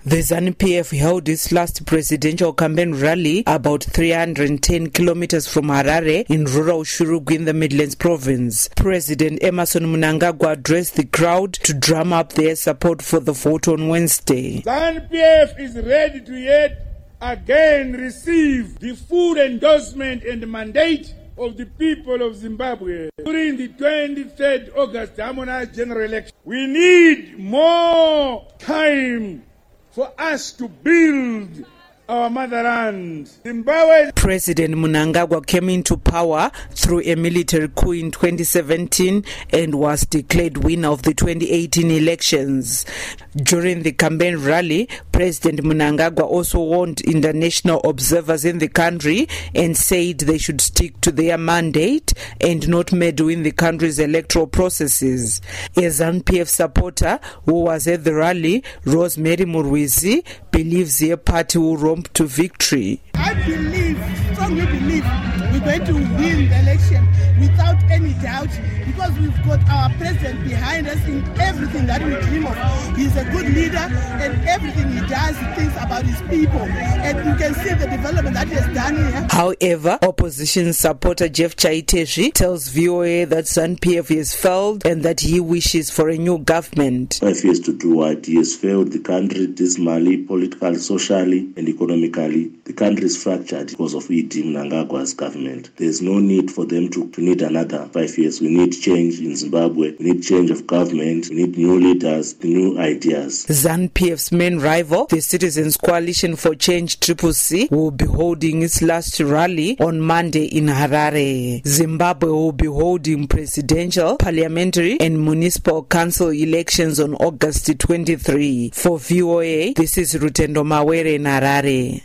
The ZANU-PF held its last presidential campaign rally about 310 kilometers from Harare in rural Shurugu in the Midlands province. President Emmerson Mnangagwa addressed the crowd to drum up their support for the vote on Wednesday. ZANU-PF is ready to yet again receive the full endorsement and mandate of the people of Zimbabwe during the 23rd August harmonized general election. We need more time for us to build our motherland. Zimbabwe. President Mnangagwa came into power through a military coup in 2017 and was declared winner of the 2018 elections. During the campaign rally, President Mnangagwa also warned international observers in the country and said they should stick to their mandate and not meddle in the country's electoral processes. A ZANU-PF supporter who was at the rally, Rosemary Murwizi, believes their party will romp to victory. I strongly believe we're going to win the election without any doubt, because we've got our president behind us in everything that we dream of. He's a good leader, and everything he does, he thinks about his people. And you can see the development that he has done here. However, opposition supporter Jeff Chaiteshi tells VOA that ZANU-PF has failed and that he wishes for a new government. 5 years to do what? He has failed the country dismally, politically, socially, and economically. The country is fractured because of E.D. Mnangagwa's government. There's no need for them to need another 5 years. We need change in Zimbabwe. We need change of government. We need new leaders, new ideas. ZANU-PF's main rival, the Citizens Coalition for Change CCC, will be holding its last rally on Monday in Harare. Zimbabwe will be holding presidential, parliamentary, and municipal council elections on August 23. For VOA, this is Rutendo Mawere in Harare.